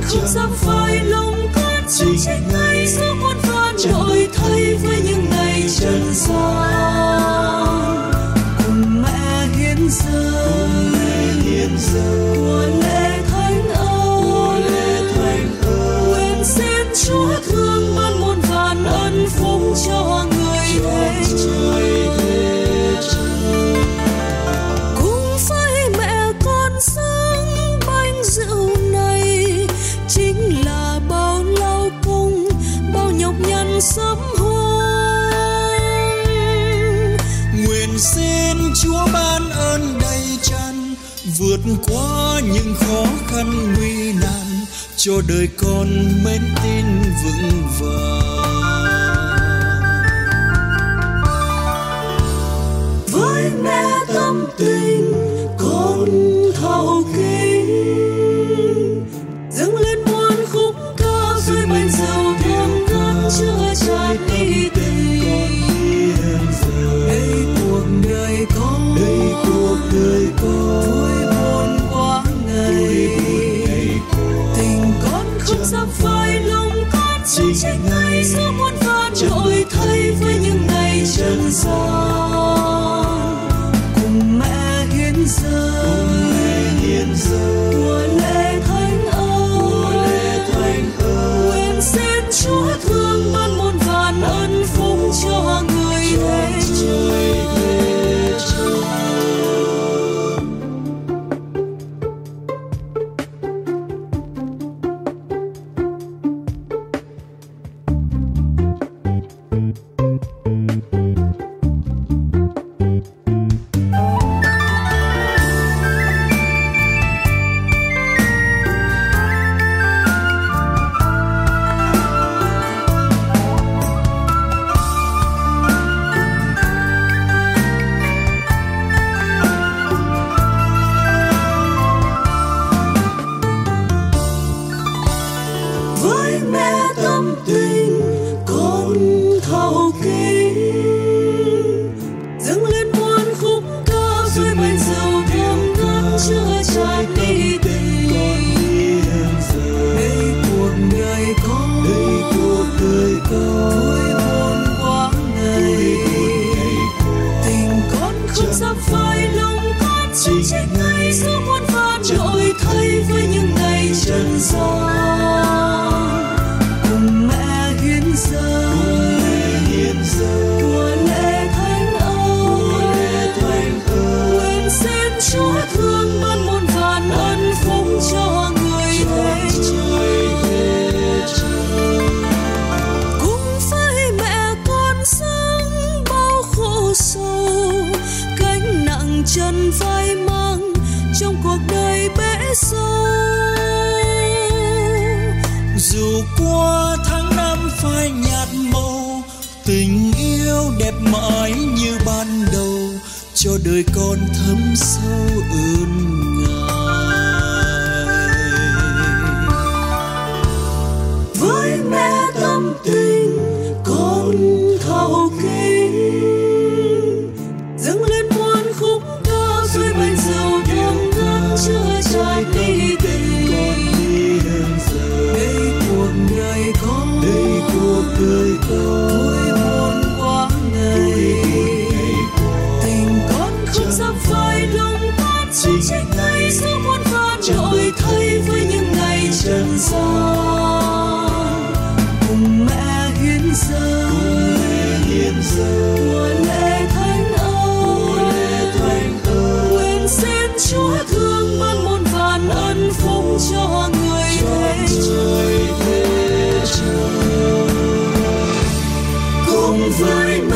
không dám phai lòng con chỉ ngày số muôn vàn đổi thay với những ngày trần gian. Cùng mẹ hiến dâng của lễ thánh ơn, nguyện xin Chúa thương ban muôn vàn ân phúc cho người thế trời. Cùng với mẹ con dâng bánh rượu này, chính là bao lao công, bao nhọc nhằn sớm hôm. Nguyện xin Chúa ban ơn đầy tràn, vượt qua những khó khăn nguy nan, cho đời con mến tin vững vàng. Với mẹ tâm tình con thao kính, dâng lên muôn khúc ca dưới mây dầu thơm ngát chứa chan ý tình. Đây cuộc đời con, vui buồn quá ngày, tình con không dám phai lòng con chỉ ngày số muôn vàn đổi thay với những ngày trần gian. Cùng mẹ hiến dâng của lễ thánh ơn, nguyện xin Chúa thương ban muôn vàn ân phúc cho người thế trời. Với mẹ tâm tình con thao kính, dâng lên muôn khúc ca dưới mây dầu thơm ngát chứa chan ý tình. Đây cuộc đời con, vui buồn quá ngày, tình con không dám phai lòng con chỉ ngày số muôn vàn đổi thay với những ngày trần gian. Cùng mẹ hiến dâng của lễ thánh ơn, nguyện xin Chúa thương ban muôn vàn ân phúc cho người thế trời. Cùng với mẹ con dâng bao khổ sầu, gánh nặng chân vai mang trong cuộc đời bể sâu. Dù qua tháng năm phai nhạt màu, tình yêu đẹp mãi như ban đầu, cho đời con thấm sâu ơn Ngài. Với mẹ tâm tình con thao kính, dâng lên muôn khúc ca dưới mây dầu thơm ngát chứa chan ý tình. Đây cuộc đời con, vui buồn quá ngày, tình con không dám phai lòng con chỉ ngày số muôn vàn đổi thay với những ngày trần gian. Cùng mẹ hiến dâng của lễ thánh ơn, nguyện xin Chúa thương ban muôn vàn ân phúc cho người thế trời. Cùng với